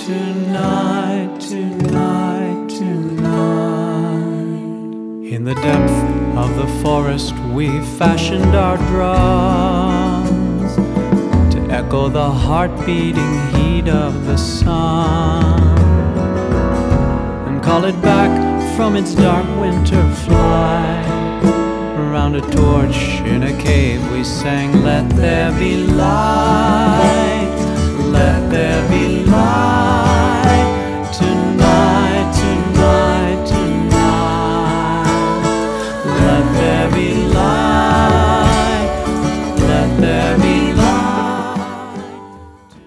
tonight, tonight, tonight. In the depth of the forest we fashioned our drums to echo the heart-beating heat of the sun, and call it back from its dark winter flight. Around a torch in a cave we sang, let there be light, let there be light.